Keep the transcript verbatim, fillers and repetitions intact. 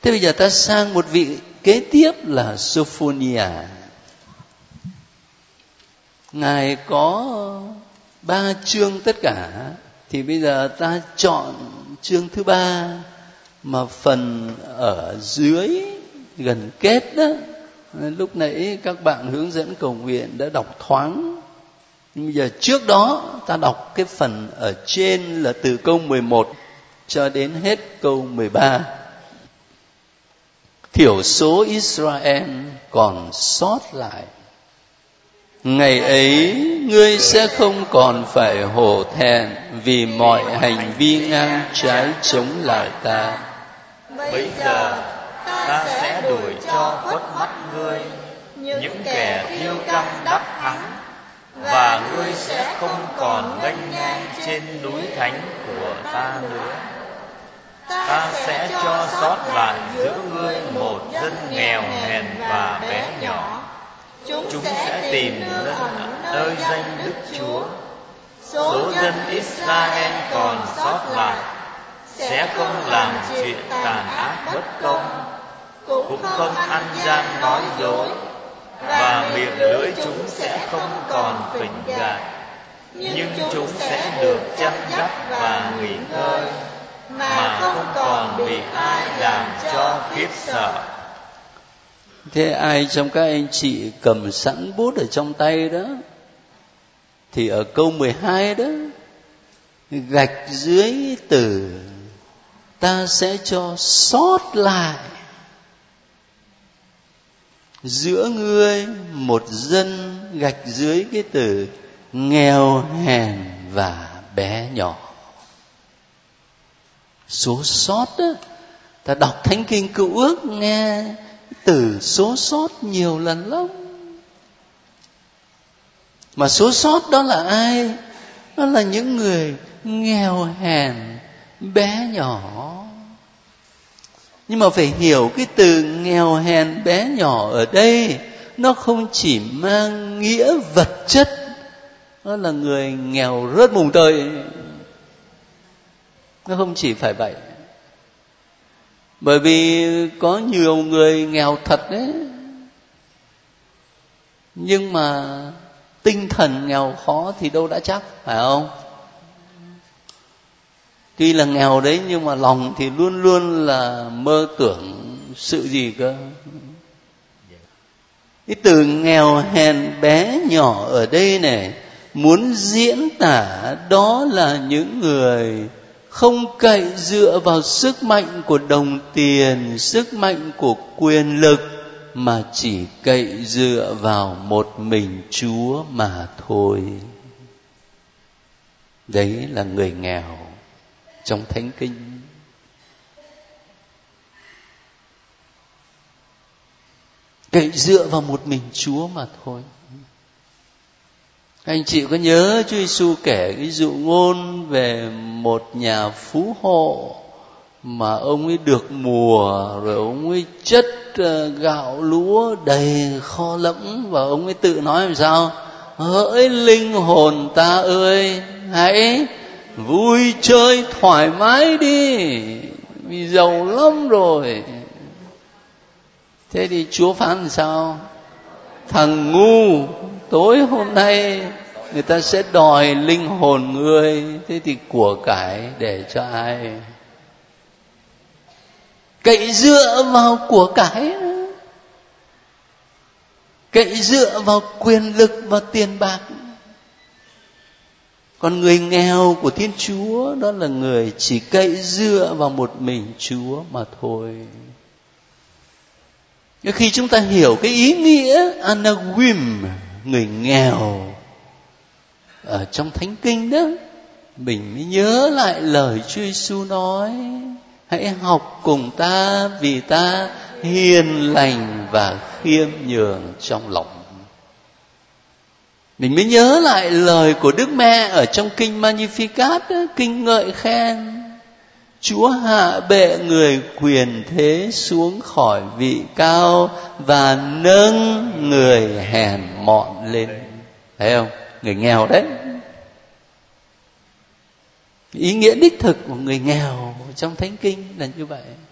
Thế bây giờ ta sang một vị kế tiếp là Sophonia. Ngài có ba chương tất cả, thì bây giờ ta chọn chương thứ ba, mà phần ở dưới gần kết đó, lúc nãy các bạn hướng dẫn cầu nguyện đã đọc thoáng. Nhưng bây giờ trước đó ta đọc cái phần ở trên là từ câu mười một cho đến hết câu mười ba. Thiểu số Israel còn sót lại. Ngày ấy ngươi sẽ không còn phải hổ thẹn vì mọi hành vi ngang trái chống lại ta. Bây giờ ta sẽ đuổi cho khuất mắt ngươi những kẻ kiêu căng đắc thắng, và ngươi sẽ không còn nghênh ngang trên núi thánh của ta nữa. Ta sẽ cho sót lại giữa ngươi một dân nghèo hèn và bé nhỏ. Chúng sẽ tìm nơi danh Đức Chúa. Số dân Israel còn sót lại sẽ không làm chuyện tàn ác bất công, cũng không ăn gian nói dối, và miệng lưỡi chúng sẽ không còn phỉnh gạt, nhưng chúng sẽ được chăm dắt và nghỉ ngơi, mà không còn bị ai làm cho khiếp sợ. Thế ai trong các anh chị cầm sẵn bút ở trong tay đó, thì ở câu mười hai đó, gạch dưới từ ta sẽ cho sót lại giữa ngươi một dân, gạch dưới cái từ nghèo hèn và bé nhỏ. Số sót đó, ta đọc Thánh Kinh Cựu Ước nghe từ số sót nhiều lần lắm. Mà số sót đó là ai? Đó là những người nghèo hèn, bé nhỏ. Nhưng mà phải hiểu cái từ nghèo hèn bé nhỏ ở đây, nó không chỉ mang nghĩa vật chất, nó là người nghèo rớt mùng tơi. Nó không chỉ phải vậy. Bởi vì có nhiều người nghèo thật đấy, nhưng mà tinh thần nghèo khó thì đâu đã chắc, phải không? Tuy là nghèo đấy, nhưng mà lòng thì luôn luôn là mơ tưởng sự gì cơ. Cái từ nghèo hèn bé nhỏ ở đây này, muốn diễn tả đó là những người không cậy dựa vào sức mạnh của đồng tiền, sức mạnh của quyền lực, mà chỉ cậy dựa vào một mình Chúa mà thôi. Đấy là người nghèo trong Thánh Kinh. Cậy dựa vào một mình Chúa mà thôi. Anh chị có nhớ Chúa Giêsu kể cái dụ ngôn về một nhà phú hộ mà ông ấy được mùa, rồi ông ấy chất gạo lúa đầy kho lẫm, và ông ấy tự nói làm sao? Hỡi linh hồn ta ơi, hãy vui chơi thoải mái đi, vì giàu lắm rồi. Thế thì Chúa phán làm sao? Thằng ngu, tối hôm nay người ta sẽ đòi linh hồn ngươi, thế thì của cải để cho ai? Cậy dựa vào của cải, cậy dựa vào quyền lực và tiền bạc. Còn người nghèo của Thiên Chúa đó là người chỉ cậy dựa vào một mình Chúa mà thôi. Khi chúng ta hiểu cái ý nghĩa Anawim, người nghèo ở trong Thánh Kinh đó, mình mới nhớ lại lời Chúa Giêsu nói: hãy học cùng ta, vì ta hiền lành và khiêm nhường trong lòng. Mình mới nhớ lại lời của Đức Mẹ ở trong kinh Magnificat đó, kinh ngợi khen: Chúa hạ bệ người quyền thế xuống khỏi vị cao và nâng người hèn mọn lên. Thấy không? Người nghèo đấy. Ý nghĩa đích thực của người nghèo trong Thánh Kinh là như vậy.